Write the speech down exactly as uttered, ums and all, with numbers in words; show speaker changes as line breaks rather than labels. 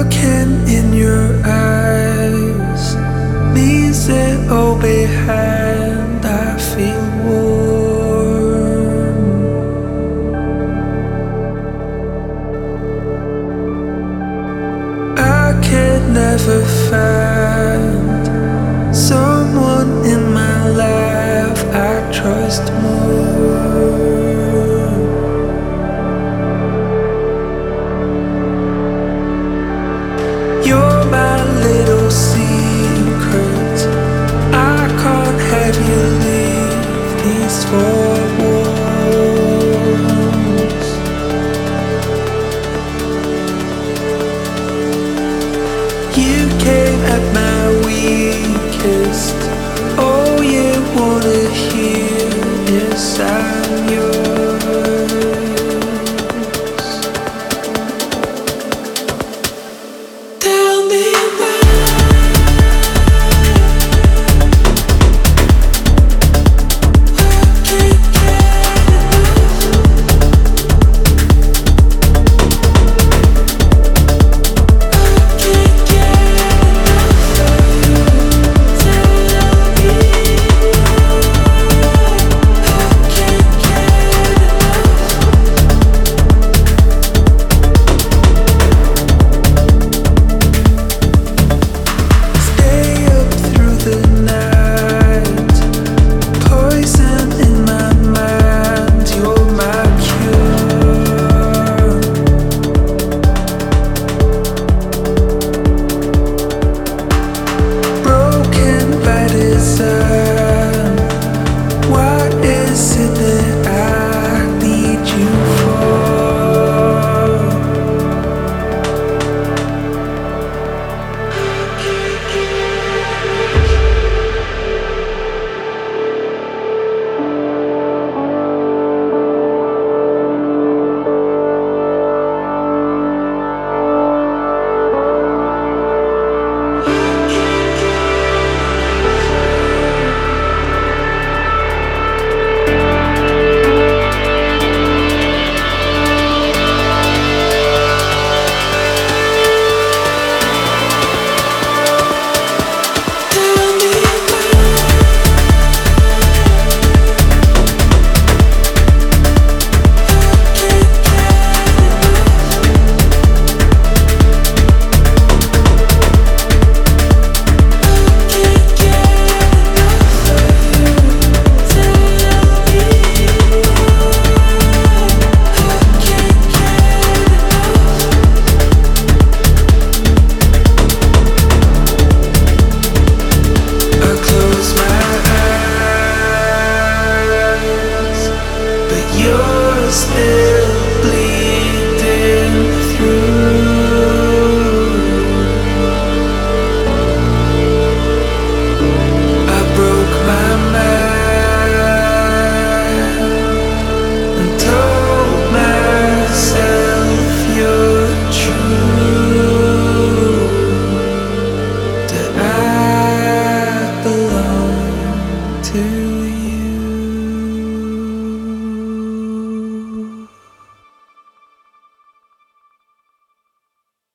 Looking in your eyes leaves it all behind. I feel warm. I can never find someone in my life I trust more. You're my little secret. I can't have you leave these four walls. You came at my weakest. All you wanna hear is I'm yours. Tell me why. Why is it that